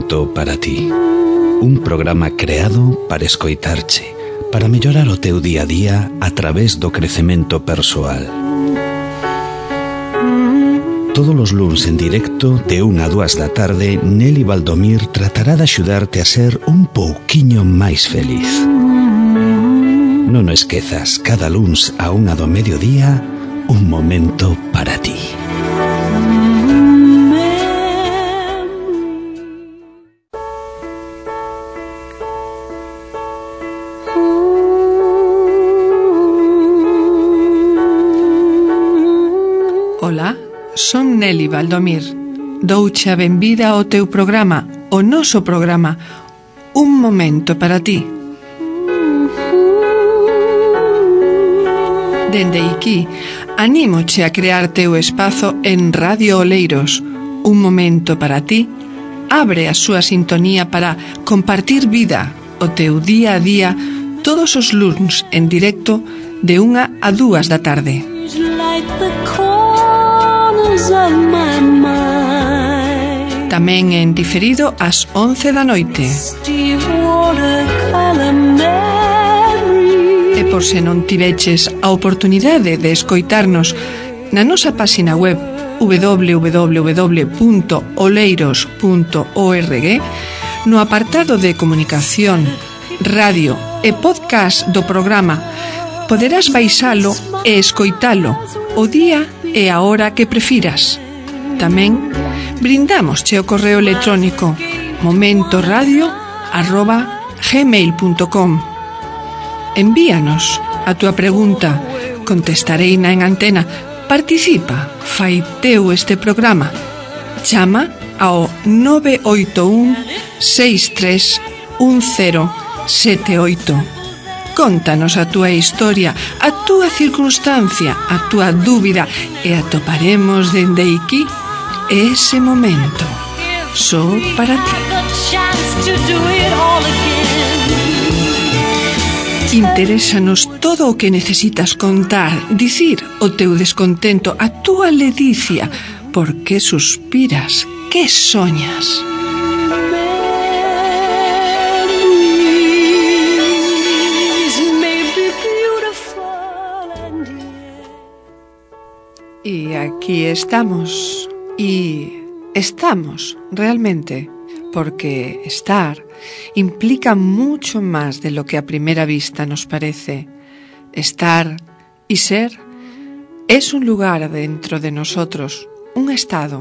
momento para ti. Un programa creado para escoitarche, para mellorar o teu día a día a través do crecemento persoal. Todos os luns en directo de 1 a 2 da tarde, Nelly Valdomir tratará de axudarte a ser un pouquiño máis feliz. Non o esquezas, cada luns a 1 do mediodía, un momento para ti. Ola, son Nelly Valdomir. Douche a benvida ao teu programa, o noso programa, Un momento para ti. Dende aquí, anímoche a crear teu espazo en Radio Oleiros. Un momento para ti abre a súa sintonía para compartir vida o teu día a día todos os luns en directo de 1 a 2 da tarde. Tamén en diferido ás 11 da noite. E por se non tiveches a oportunidade de escoitarnos na nosa páxina web www.oleiros.org, no apartado de comunicación, radio e podcast do programa, poderás baixalo e escoitalo o día e a hora que prefiras. Tamén brindámosche o correo electrónico momentoradio@gmail.com. Envíanos a túa pregunta, contestareina en antena. Participa, fai teu este programa. Chama ao 981 63 1078. Contanos a túa historia, a túa circunstancia, a túa dúbida e atoparemos dende aquí ese momento só para ti. Interésanos todo o que necesitas contar, dicir o teu descontento, a túa ledicia, por que suspiras, que soñas. Y aquí estamos, y estamos realmente, porque estar implica mucho más de lo que a primera vista nos parece. Estar y ser es un lugar dentro de nosotros, un estado.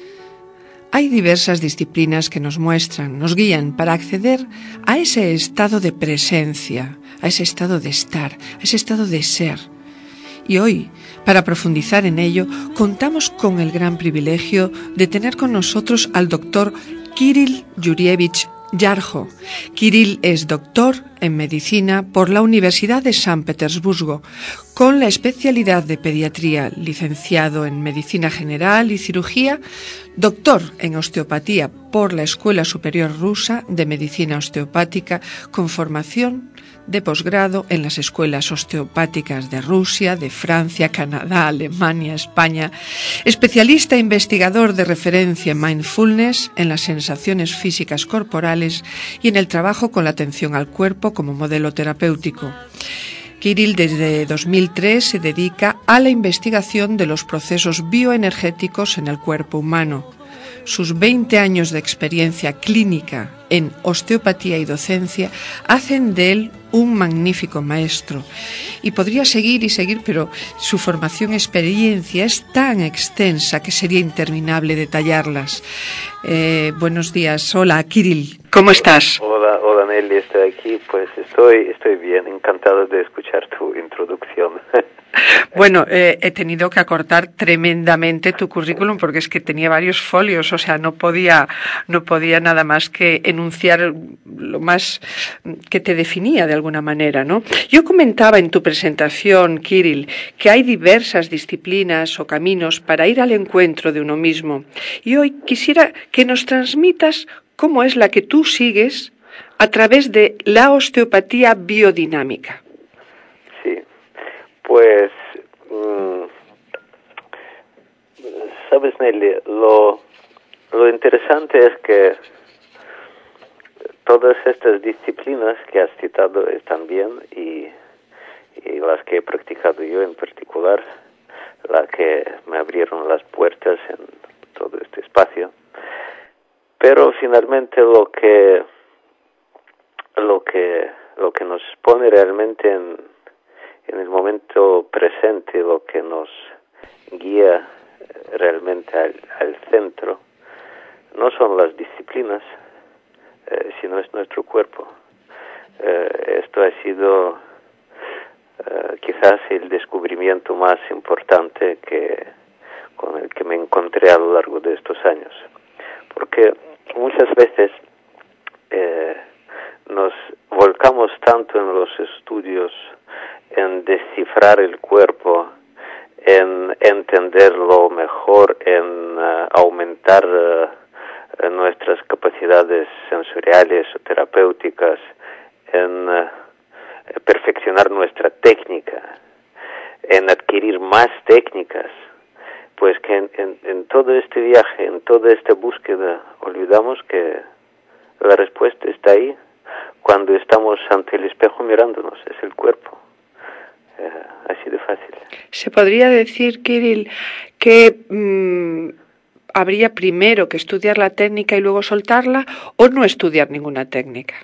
Hay diversas disciplinas que nos muestran, nos guían para acceder a ese estado de presencia, a ese estado de estar, a ese estado de ser. Y hoy, para profundizar en ello, contamos con el gran privilegio de tener con nosotros al doctor Kirill Yurievich Yarjo. Kirill es doctor en medicina por la Universidad de San Petersburgo, con la especialidad de pediatría, licenciado en medicina general y cirugía, doctor en osteopatía por la Escuela Superior Rusa de Medicina Osteopática, con formación de posgrado en las escuelas osteopáticas de Rusia, de Francia, Canadá, Alemania, España, especialista e investigador de referencia en mindfulness, en las sensaciones físicas corporales y en el trabajo con la atención al cuerpo como modelo terapéutico. Kirill desde 2003 se dedica a la investigación de los procesos bioenergéticos en el cuerpo humano. Sus 20 años de experiencia clínica en osteopatía y docencia hacen de él un magnífico maestro. Y podría seguir y seguir, pero su formación y experiencia es tan extensa que sería interminable detallarlas. Buenos días. Hola, Kirill. ¿Cómo estás? Hola Nelly, estoy aquí. Pues estoy bien, encantado de escuchar tu introducción. Bueno, he tenido que acortar tremendamente tu currículum porque es que tenía varios folios, o sea, no podía nada más que enunciar lo más que te definía de alguna manera, ¿no? Yo comentaba en tu presentación, Kirill, que hay diversas disciplinas o caminos para ir al encuentro de uno mismo. Y hoy quisiera que nos transmitas cómo es la que tú sigues a través de la osteopatía biodinámica. Sí, pues, sabes, Nelly, lo interesante es que todas estas disciplinas que has citado están bien y las que he practicado yo en particular, las que me abrieron las puertas en todo este espacio. Pero finalmente lo que nos pone realmente en el momento presente, lo que nos guía realmente al centro, no son las disciplinas, sino es nuestro cuerpo. Esto ha sido quizás el descubrimiento más importante con el que me encontré a lo largo de estos años. Porque muchas veces nos volcamos tanto en los estudios, en descifrar el cuerpo, en entenderlo mejor, en aumentar nuestras capacidades sensoriales o terapéuticas, en perfeccionar nuestra técnica, en adquirir más técnicas, pues que en todo este viaje, en toda esta búsqueda, olvidamos que la respuesta está ahí, cuando estamos ante el espejo mirándonos, es el cuerpo. Así de fácil. ¿Se podría decir, Kirill, que habría primero que estudiar la técnica y luego soltarla, o no estudiar ninguna técnica?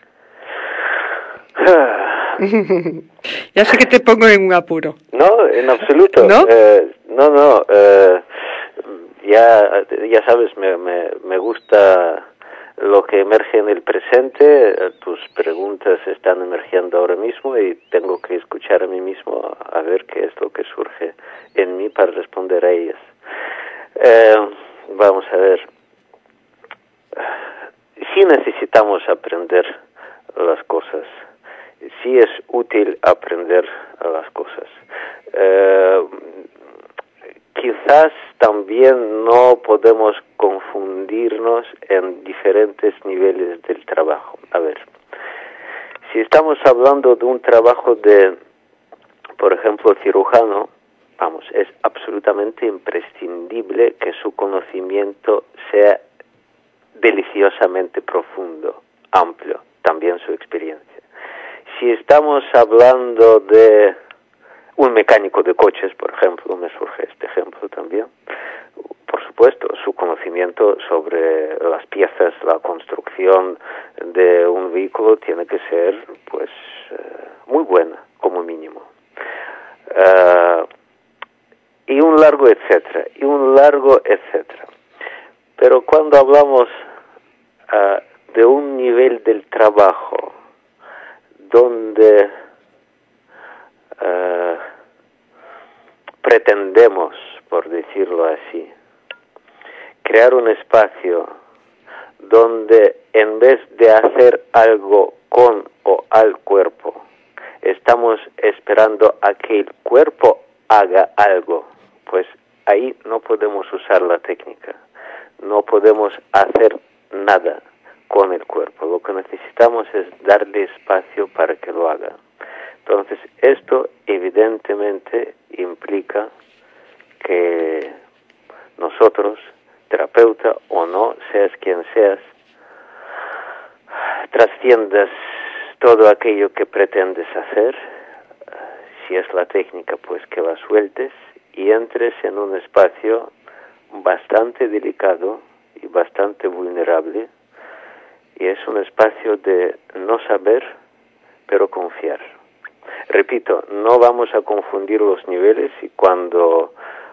Ya sé que te pongo en un apuro. No, en absoluto. ¿No? Ya sabes, me gusta lo que emerge en el presente. Tus preguntas están emergiendo ahora mismo y tengo que escuchar a mí mismo a ver qué es lo que surge en mí para responder a ellas. Vamos a ver. Sí necesitamos aprender las cosas. Sí es útil aprender las cosas. Quizás también no podemos confundirnos en diferentes niveles del trabajo. A ver, si estamos hablando de un trabajo de, por ejemplo, cirujano, es absolutamente imprescindible que su conocimiento sea deliciosamente profundo, amplio, también su experiencia. Si estamos hablando de un mecánico de coches, por ejemplo, me surge este ejemplo también, por supuesto, su conocimiento sobre las piezas, la construcción de un vehículo tiene que ser, pues, muy buena, como mínimo. Y un largo etcétera. Pero cuando hablamos de un nivel del trabajo donde pretendemos, por decirlo así, crear un espacio donde en vez de hacer algo con o al cuerpo, estamos esperando a que el cuerpo haga algo, pues ahí no podemos usar la técnica, no podemos hacer nada con el cuerpo. Lo que necesitamos es darle espacio para que lo haga. Entonces, esto evidentemente implica que nosotros, terapeuta o no, seas quien seas, trasciendas todo aquello que pretendes hacer. Si es la técnica, pues que la sueltes y entres en un espacio bastante delicado y bastante vulnerable, y es un espacio de no saber, pero confiar. Repito, no vamos a confundir los niveles, y cuando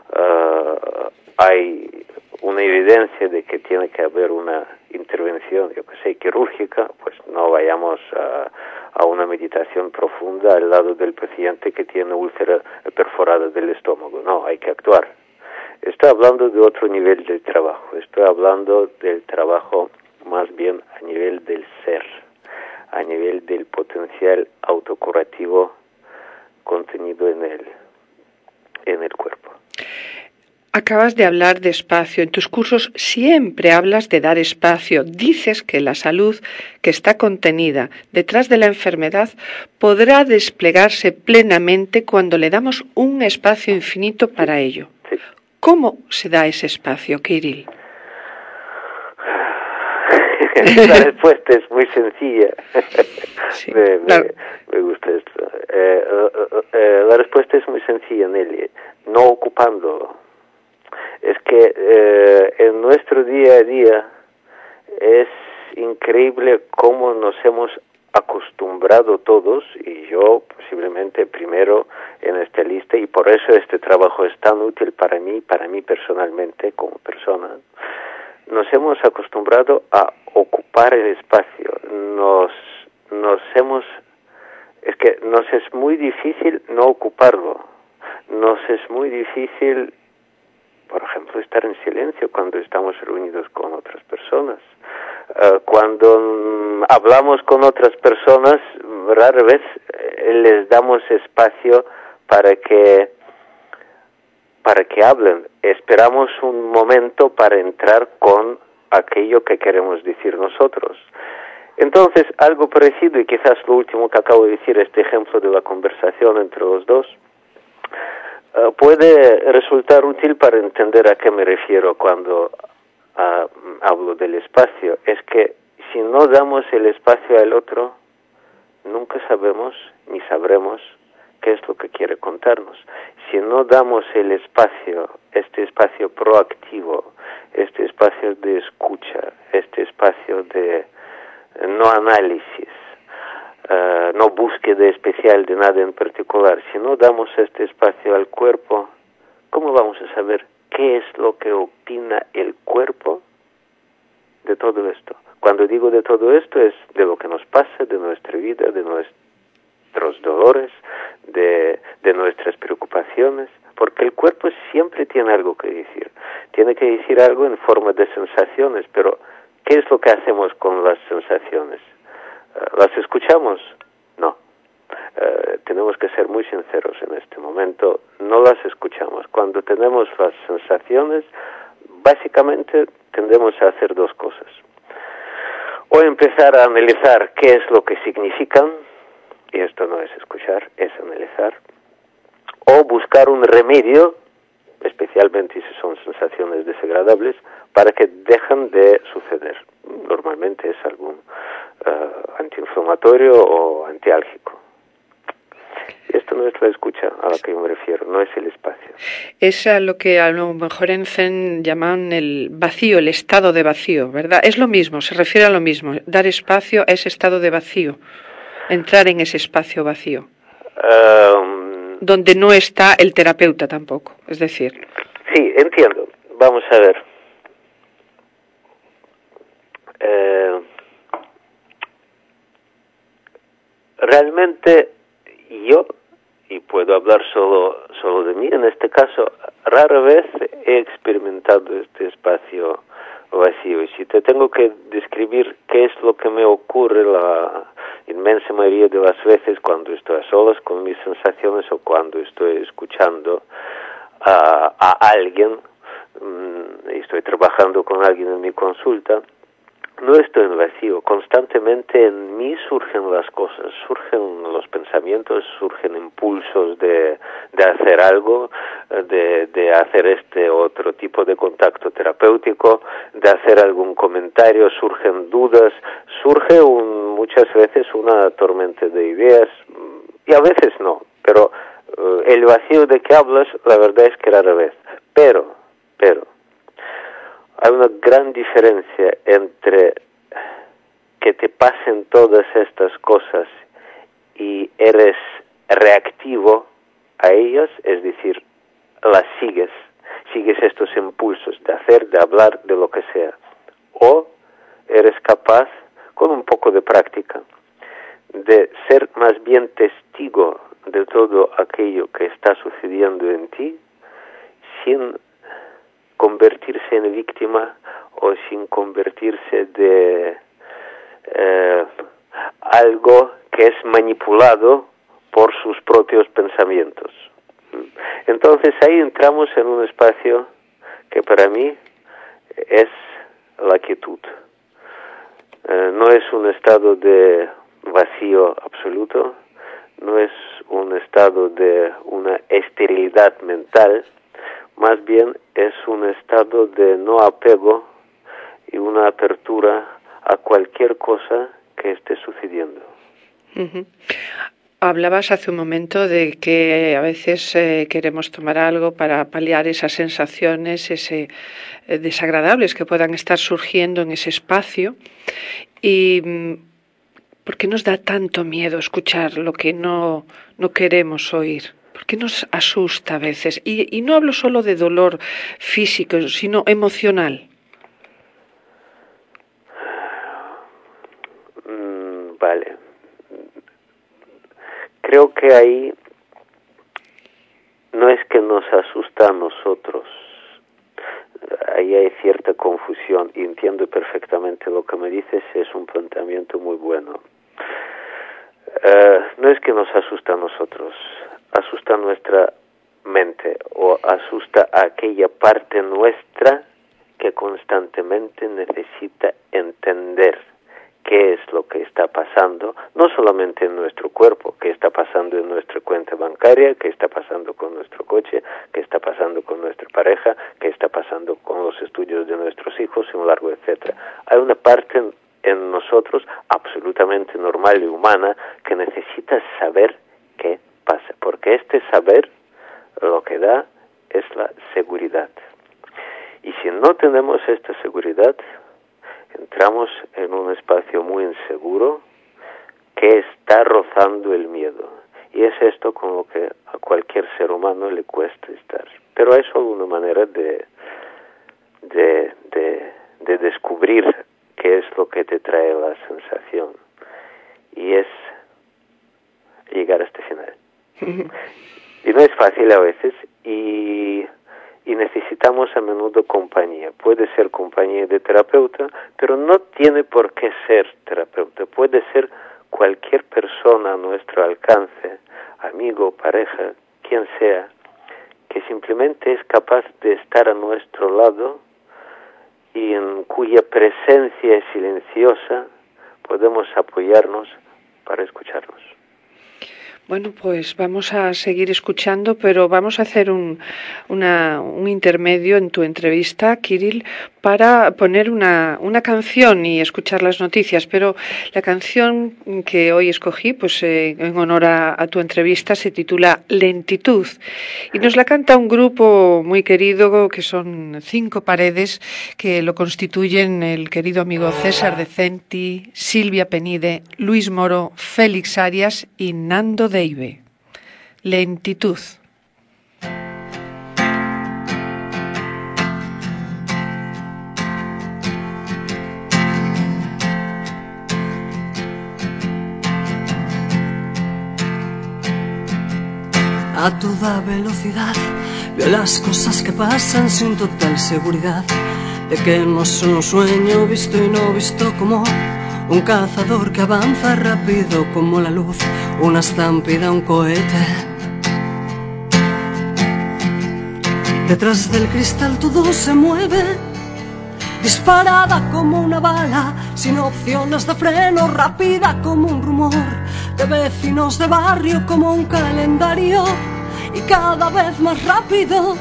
hay una evidencia de que tiene que haber una intervención, quirúrgica, pues no vayamos a una meditación profunda al lado del paciente que tiene úlcera perforada del estómago. No, hay que actuar. Estoy hablando de otro nivel del trabajo. Estoy hablando del trabajo más bien a nivel del ser, a nivel del potencial autocurativo contenido en el cuerpo. Acabas de hablar de espacio. En tus cursos siempre hablas de dar espacio. Dices que la salud que está contenida detrás de la enfermedad podrá desplegarse plenamente cuando le damos un espacio infinito para ello. Sí. ¿Cómo se da ese espacio, Kirill? La respuesta es muy sencilla. Sí, me gusta esto. La respuesta es muy sencilla, Nelly. No ocupándolo. Es que en nuestro día a día es increíble cómo nos hemos acostumbrado todos, y yo posiblemente primero en esta lista, y por eso este trabajo es tan útil para mí personalmente como persona. Nos hemos acostumbrado a ocupar el espacio. Es que nos es muy difícil no ocuparlo. Nos es muy difícil, por ejemplo, estar en silencio cuando estamos reunidos con otras personas. Cuando hablamos con otras personas, rara vez les damos espacio para que hablen. Esperamos un momento para entrar con aquello que queremos decir nosotros. Entonces, algo parecido, y quizás lo último que acabo de decir, este ejemplo de la conversación entre los dos, puede resultar útil para entender a qué me refiero cuando hablo del espacio. Es que si no damos el espacio al otro, nunca sabemos ni sabremos qué es lo que quiere contarnos. Si no damos el espacio, este espacio proactivo, este espacio de escucha, este espacio de no análisis, no búsqueda especial de nada en particular, si no damos este espacio al cuerpo, ¿cómo vamos a saber qué es lo que opina el cuerpo de todo esto? Cuando digo de todo esto es de lo que nos pasa, de nuestra vida, de nuestros dolores, de nuestras preocupaciones, porque el cuerpo siempre tiene algo que decir. Tiene que decir algo en forma de sensaciones, pero ¿qué es lo que hacemos con las sensaciones? ¿Las escuchamos? No. Tenemos que ser muy sinceros en este momento. No las escuchamos. Cuando tenemos las sensaciones, básicamente tendemos a hacer dos cosas. O empezar a analizar qué es lo que significan, y esto no es escuchar, es analizar. O buscar un remedio, especialmente si son sensaciones desagradables, para que dejen de suceder. Normalmente es algún antiinflamatorio o antiálgico. Esto no es la escucha a la que yo me refiero, no es el espacio. Es a lo que a lo mejor en Zen llaman el vacío, el estado de vacío, ¿verdad? Es lo mismo, se refiere a lo mismo, dar espacio a ese estado de vacío, entrar en ese espacio vacío, donde no está el terapeuta tampoco, es decir. Sí, entiendo. Vamos a ver. Realmente yo, y puedo hablar solo de mí en este caso, rara vez he experimentado este espacio vacío. Y si te tengo que describir qué es lo que me ocurre la inmensa mayoría de las veces cuando estoy a solas con mis sensaciones o cuando estoy escuchando a alguien, y estoy trabajando con alguien en mi consulta, no estoy en vacío. Constantemente en mí surgen las cosas, surgen los pensamientos, surgen impulsos de hacer algo, de hacer este otro tipo de contacto terapéutico, de hacer algún comentario, surgen dudas, surge muchas veces una tormenta de ideas, y a veces no, pero el vacío de que hablas, la verdad es que rara vez. Pero hay una gran diferencia entre que te pasen todas estas cosas y eres reactivo a ellas, es decir, las sigues estos impulsos de hacer, de hablar, de lo que sea, o eres capaz, con un poco de práctica, de ser más bien testigo de todo aquello que está sucediendo en ti, sin convertirse en víctima o sin convertirse de algo que es manipulado por sus propios pensamientos. Entonces ahí entramos en un espacio que para mí es la quietud. No es un estado de vacío absoluto, no es un estado de una esterilidad mental, más bien es un estado de no apego y una apertura a cualquier cosa que esté sucediendo. Uh-huh. Hablabas hace un momento de que a veces queremos tomar algo para paliar esas sensaciones desagradables que puedan estar surgiendo en ese espacio. ¿Y por qué nos da tanto miedo escuchar lo que no queremos oír? ¿Por qué nos asusta a veces? Y no hablo solo de dolor físico, sino emocional. Vale. Creo que ahí no es que nos asusta a nosotros. Ahí hay cierta confusión y entiendo perfectamente lo que me dices, es un planteamiento muy bueno. No es que nos asusta a nosotros, asusta nuestra mente o asusta a aquella parte nuestra que constantemente necesita entender qué es lo que está pasando, no solamente en nuestro cuerpo, qué está pasando en nuestra cuenta bancaria, qué está pasando con nuestro coche, qué está pasando con nuestra pareja, qué está pasando con los estudios de nuestros hijos, y un largo etcétera. Hay una parte en nosotros absolutamente normal y humana que necesita saber qué pasa, porque este saber lo que da es la seguridad. Y si no tenemos esta seguridad, entramos en un espacio muy inseguro que está rozando el miedo. Y es esto con lo que a cualquier ser humano le cuesta estar. Pero hay solo una manera de descubrir qué es lo que te trae la sensación. Y es llegar a este final. Y no es fácil a veces y necesitamos a menudo compañía. Puede ser compañía de terapeuta, pero no tiene por qué ser terapeuta. Puede ser cualquier persona a nuestro alcance, amigo, pareja, quien sea, que simplemente es capaz de estar a nuestro lado y en cuya presencia silenciosa podemos apoyarnos para escucharnos. Bueno, pues vamos a seguir escuchando, pero vamos a hacer un intermedio en tu entrevista, Kirill, para poner una canción y escuchar las noticias. Pero la canción que hoy escogí, pues en honor a tu entrevista, se titula Lentitud. Y nos la canta un grupo muy querido, que son 5 paredes, que lo constituyen el querido amigo César Decenti, Silvia Penide, Luis Moro, Félix Arias y Nando Deive. Lentitud. A toda velocidad veo las cosas que pasan sin total seguridad de que no son un sueño visto y no visto, como un cazador que avanza rápido como la luz, una estampida, un cohete. Detrás del cristal todo se mueve, disparada como una bala, sin opciones de freno, rápida como un rumor de vecinos de barrio, como un calendario, y cada vez más rápido.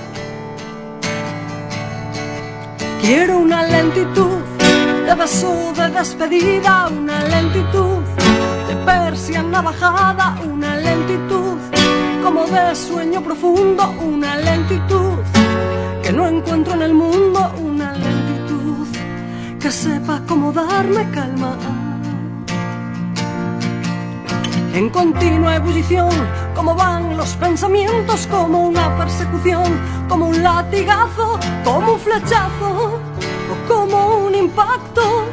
Quiero una lentitud de beso de despedida, una lentitud de persiana bajada, una lentitud como de sueño profundo, una lentitud que no encuentro en el mundo, una lentitud que sepa cómo darme calma. En continua ebullición, como van los pensamientos, como una persecución, como un latigazo, como un flechazo o como un impacto.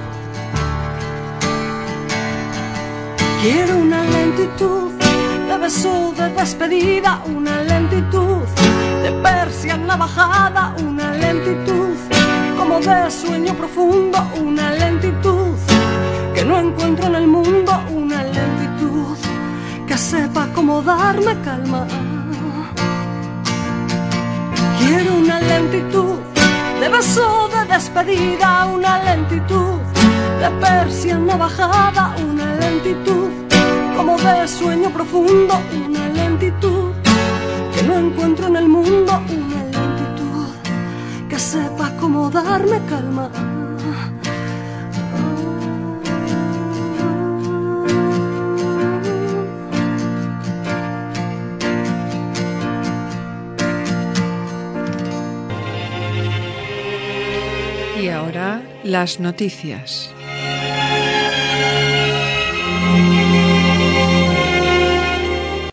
Quiero una lentitud de beso de despedida, una lentitud de persiana bajada, una lentitud como de sueño profundo, una lentitud que no encuentro en el mundo, una lentitud que sepa cómo darme calma. Quiero una lentitud de beso de despedida, una lentitud de persiana bajada, una lentitud como de sueño profundo, una lentitud que no encuentro en el mundo, una lentitud que sepa cómo darme calma. ahora las noticias.